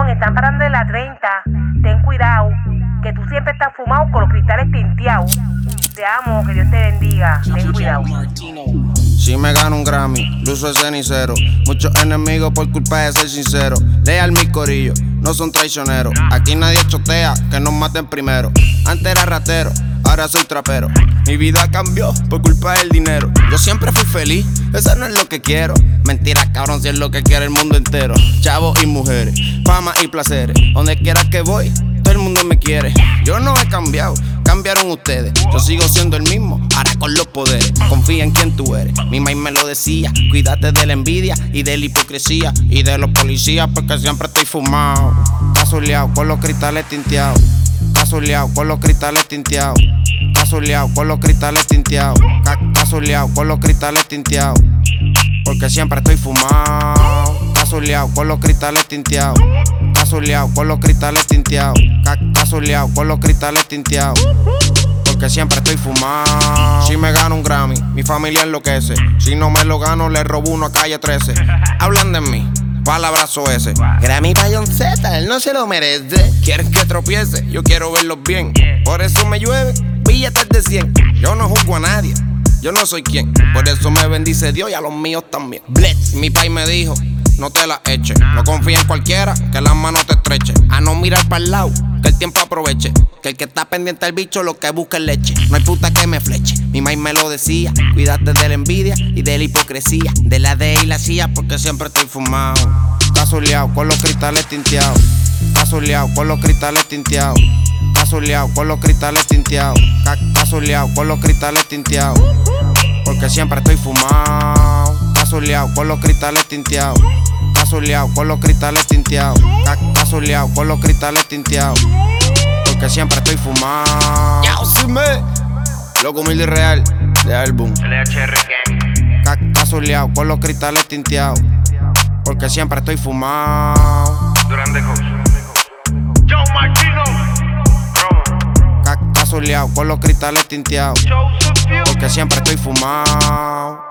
John, están parando en la 30. Ten cuidado, que tú siempre estás fumado con los cristales tinteados. Te amo, que Dios te bendiga. Ten cuidado. Si me gano un Grammy, luzo el cenicero. Muchos enemigos por culpa de ser sincero. Leal mi corillo, no son traicioneros. Aquí nadie chotea, que nos maten primero. Antes era ratero, ahora soy trapero. Mi vida cambió por culpa del dinero. Yo siempre fui feliz, eso no es lo que quiero. Mentira, cabrón, si es lo que quiere el mundo entero. Chavos y mujeres, fama y placeres. Donde quiera que voy, todo el mundo me quiere. Yo no he cambiado, cambiaron ustedes. Yo sigo siendo el mismo, ahora con los poderes. Confía en quien tú eres, mi maíz me lo decía. Cuídate de la envidia y de la hipocresía y de los policías, porque siempre estoy fumado. Casoleado con los cristales tinteados. Casoleado con los cristales tinteados. Casoleado con los cristales tinteados. Casoleado con los cristales tinteados. Porque siempre estoy fumado. Casoleado con los cristales tinteados. Casoleado con los cristales tinteados. Casoleado con los cristales tinteados. Porque siempre estoy fumado. Si me gano un Grammy, mi familia enloquece. Si no me lo gano, le robo uno a Calle 13. Hablan de mí, palabrazo ese. Grammy pa' John Z, él no se lo merece. ¿Quieres que tropiece? Yo quiero verlos bien. Por eso me llueve billetes de 100. Yo no juzgo a nadie, yo no soy quien. Por eso me bendice Dios y a los míos también. Bless. Mi país me dijo, no te la eches. No confía en cualquiera, que las manos te estrechen. A no mirar para el lado, que el tiempo aproveche. Que el que está pendiente al bicho, lo que busca es leche. No hay puta que me fleche, mi maíz me lo decía. Cuídate de la envidia y de la hipocresía. De la D y la CIA, porque siempre estoy fumado. Casoleado con los cristales tinteados. Casoleado con los cristales tinteados. Casoleado con los cristales tinteados. Casoleado con los cristales tinteados. Porque siempre estoy fumado. Casoleado con los cristales tinteados. Casoleado con los cristales tinteados. Casoleado con los cristales tinteados. Porque siempre estoy fumado. Ya, sí me. Loco humilde y real de álbum. LHR Gang. Casoleado con los cristales tinteados. Porque siempre estoy fumado. Durán de House. John Martino. Promo. Casoleado con los cristales tinteados. Joseph View. Porque siempre estoy fumado.